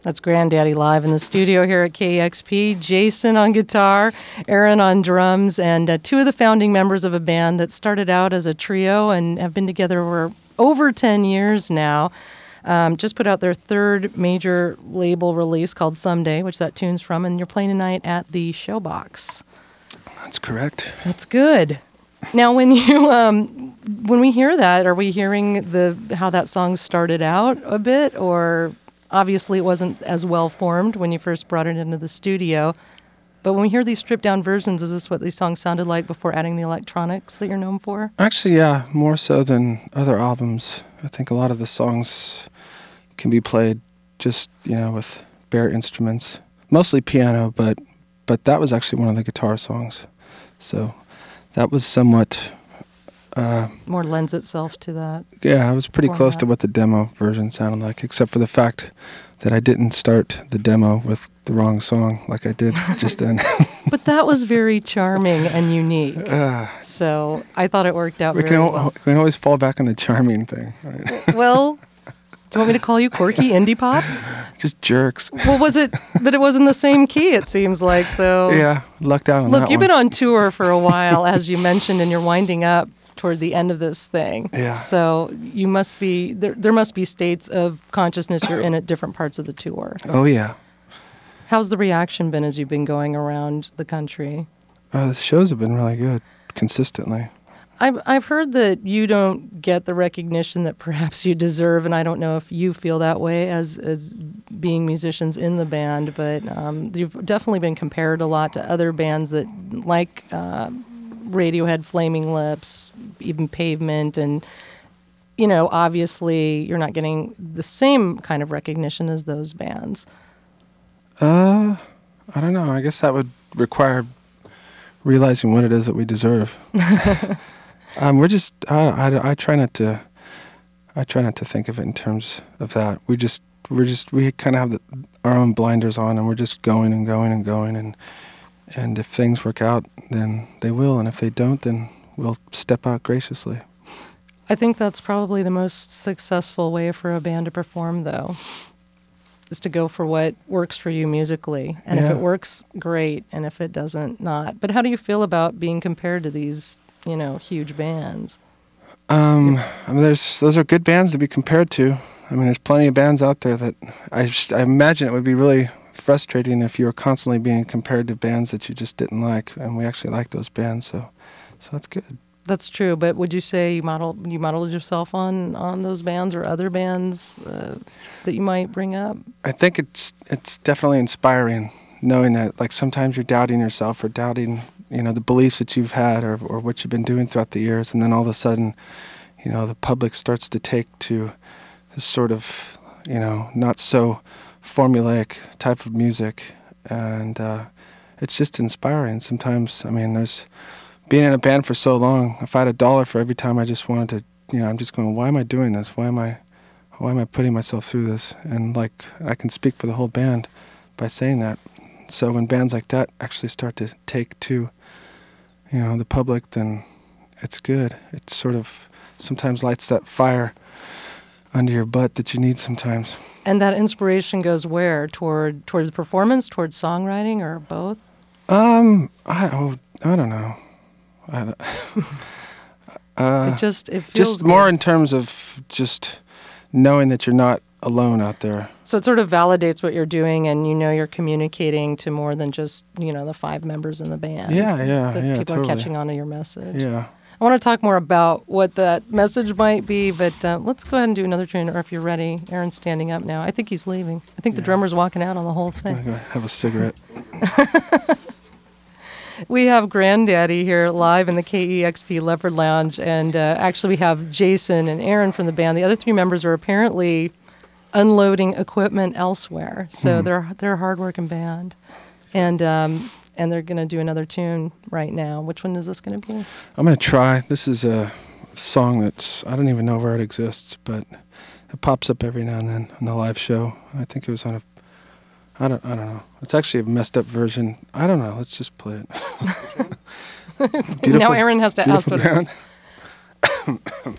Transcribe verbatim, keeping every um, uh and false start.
That's Granddaddy live in the studio here at K E X P. Jason on guitar, Aaron on drums, and uh, two of the founding members of a band that started out as a trio and have been together for over ten years now. Um, just put out their third major label release called Someday, which that tune's from, and you're playing tonight at the Showbox. That's correct. That's good. Now, when you um, when we hear that, are we hearing the how that song started out a bit, or obviously it wasn't as well formed when you first brought it into the studio? But when we hear these stripped down versions, is this what these songs sounded like before adding the electronics that you're known for? Actually, yeah, more so than other albums. I think a lot of the songs can be played just, you know, with bare instruments, mostly piano, but but that was actually one of the guitar songs. So that was somewhat uh, more lends itself to that. Yeah, I was pretty format. close to what the demo version sounded like, except for the fact that I didn't start the demo with the wrong song like I did just then. But that was very charming and unique. Uh, so I thought it worked out we very can well. We can always fall back on the charming thing. Right? Well, do you want me to call you quirky indie pop? Just jerks. Well, was it? But it was in the same key, it seems like. So yeah, lucked out on look, that you've one. been on tour for a while, as you mentioned, and you're winding up toward the end of this thing. Yeah. So you must be there. There must be states of consciousness you're in at different parts of the tour. Oh yeah. How's the reaction been as you've been going around the country? Uh, the shows have been really good, consistently. I've I've heard that you don't get the recognition that perhaps you deserve, and I don't know if you feel that way as as being musicians in the band, but um, you've definitely been compared a lot to other bands that like uh, Radiohead, Flaming Lips, even Pavement, and you know, obviously you're not getting the same kind of recognition as those bands. Uh, I don't know. I guess that would require realizing what it is that we deserve. um, we're just. I, I, I try not to. I try not to think of it in terms of that. We just. We're just. We kind of have the, our own blinders on, and we're just going and going and going, and and if things work out, then they will, and if they don't, then we'll step out graciously. I think that's probably the most successful way for a band to perform, though. Is to go for what works for you musically. And yeah. if it works, great. And if it doesn't, not. But how do you feel about being compared to these, you know, huge bands? Um, I mean, there's those are good bands to be compared to. I mean, there's plenty of bands out there that I, just, I imagine it would be really frustrating if you were constantly being compared to bands that you just didn't like. And we actually like those bands, so so that's good. That's true, but would you say you model you modeled yourself on, on those bands or other bands uh, that you might bring up? I think it's it's definitely inspiring knowing that, like, sometimes you're doubting yourself or doubting, you know, the beliefs that you've had or or what you've been doing throughout the years, and then all of a sudden, you know, the public starts to take to this sort of, you know, not so formulaic type of music, and uh, it's just inspiring. Sometimes, I mean, there's being in a band for so long, if I had a dollar for every time I just wanted to, you know, I'm just going, why am I doing this? Why am I, why am I putting myself through this? And like, I can speak for the whole band by saying that. So when bands like that actually start to take to, you know, the public, then it's good. It sort of sometimes lights that fire under your butt that you need sometimes. And that inspiration goes where? Toward toward the performance, toward songwriting, or both? Um, I oh, I don't know. I don't, uh, it just it feels just good. More in terms of just knowing that you're not alone out there. So it sort of validates what you're doing, and you know you're communicating to more than just, you know, the five members in the band. Yeah, yeah, that yeah. people totally. are catching on to your message. Yeah. I want to talk more about what that message might be, but uh, let's go ahead and do another tune, or if you're ready. Aaron's standing up now. I think he's leaving. I think yeah. the drummer's walking out on the whole thing. I'm gonna go have a cigarette. We have Granddaddy here live in the K E X P Leopard Lounge, and uh, actually we have Jason and Aaron from the band. The other three members are apparently unloading equipment elsewhere, so hmm. they're they're a hard-working band, and um, and they're going to do another tune right now. Which one is this going to be? I'm going to try. This is a song that's, I don't even know where it exists, but it pops up every now and then on the live show. I think it was on a I don't. I don't know. It's actually a messed up version. I don't know. Let's just play it. Now Aaron has to ask what it is.